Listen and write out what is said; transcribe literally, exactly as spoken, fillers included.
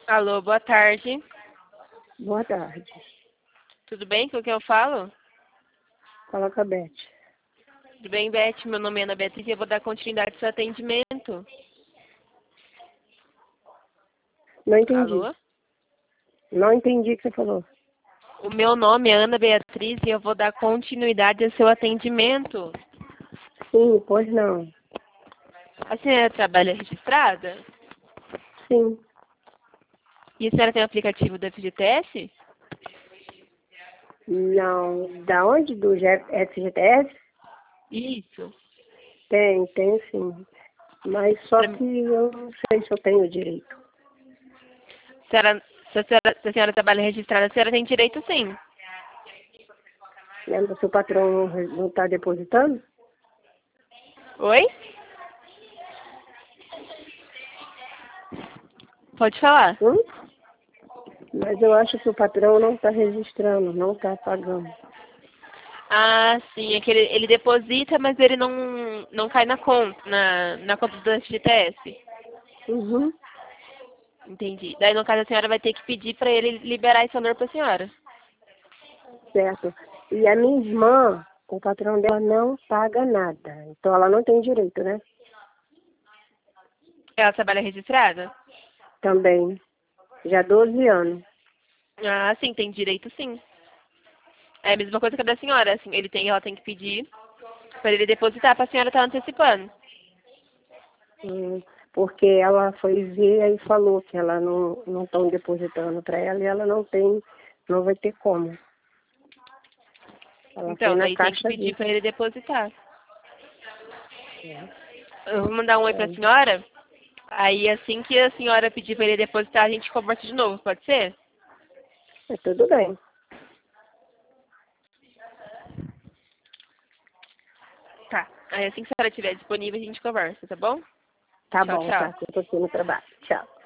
Alô, boa tarde. Boa tarde. Tudo bem? Com quem eu falo? Fala com a Beth. Tudo bem, Beth? Meu nome é Ana Beatriz e eu vou dar continuidade ao seu atendimento. Não entendi. Alô? Não entendi o que você falou. O meu nome é Ana Beatriz e eu vou dar continuidade ao seu atendimento. Sim, pois não. A senhora trabalha registrada? Sim. E a senhora tem o aplicativo do F G T S? Não. Da onde? Do F G T S? Isso. Tem, tem sim. Mas só Pra... que eu não sei se eu tenho direito. A senhora, se, a senhora, se a senhora trabalha registrada, a senhora tem direito sim. Lembra se o patrão não está depositando? Oi? Pode falar. Hum? Mas eu acho que o patrão não está registrando, não está pagando. Ah, sim, é que ele, ele deposita, mas ele não, não cai na conta, na, na conta do F G T S. Uhum. Entendi. Daí, no caso, a senhora vai ter que pedir para ele liberar esse valor para a senhora. Certo. E a minha irmã, o patrão dela não paga nada. Então ela não tem direito, né? Ela trabalha registrada? Também. Já há doze anos. Ah, sim, tem direito sim. É a mesma coisa que a da senhora, assim, ele tem, ela tem que pedir para ele depositar para a senhora estar antecipando. Hum, porque ela foi ver e falou que ela não não estão depositando para ela e ela não tem, não vai ter como. Ela foi Então, na daí tem que caixa pedir ver. para ele depositar. É, Eu vou mandar um oi para a é, senhora, aí assim que a senhora pedir para ele depositar, a gente conversa de novo, pode ser? é tudo bem. Tá. Aí assim que a senhora estiver disponível, a gente conversa, tá bom? Tá Tchau, bom, tá. tchau. Eu tô aqui no trabalho. Tchau.